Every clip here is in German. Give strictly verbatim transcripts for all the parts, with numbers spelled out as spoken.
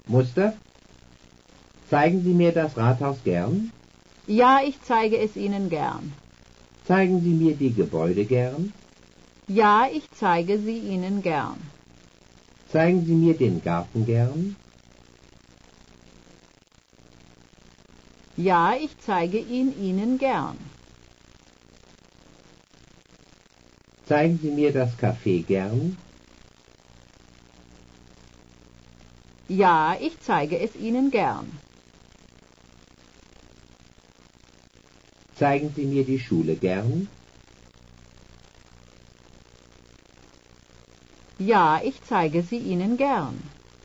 Muster? Zeigen Sie mir das Rathaus gern? Ja, ich zeige es Ihnen gern. Zeigen Sie mir die Gebäude gern? Ja, ich zeige sie Ihnen gern. Zeigen Sie mir den Garten gern? Ja, ich zeige ihn Ihnen gern. Zeigen Sie mir das Café gern? Ja, ich zeige es Ihnen gern. Zeigen Sie mir die Schule gern? Ja, ich zeige sie Ihnen gern.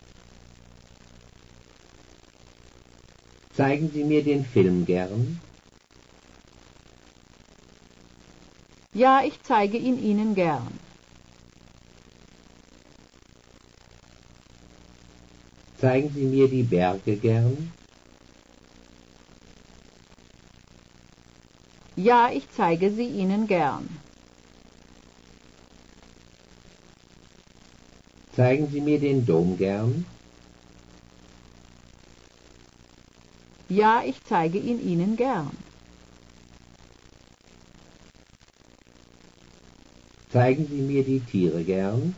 Zeigen Sie mir den Film gern? Ja, ich zeige ihn Ihnen gern. Zeigen Sie mir die Berge gern? Ja, ich zeige sie Ihnen gern. Zeigen Sie mir den Dom gern? Ja, ich zeige ihn Ihnen gern. Zeigen Sie mir die Tiere gern?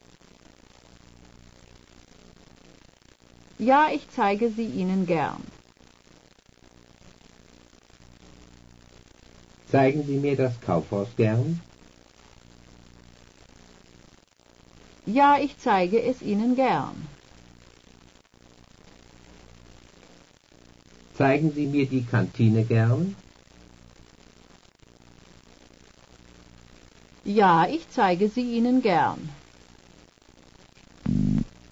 Ja, ich zeige sie Ihnen gern. Zeigen Sie mir das Kaufhaus gern? Ja, ich zeige es Ihnen gern. Zeigen Sie mir die Kantine gern? Ja, ich zeige sie Ihnen gern.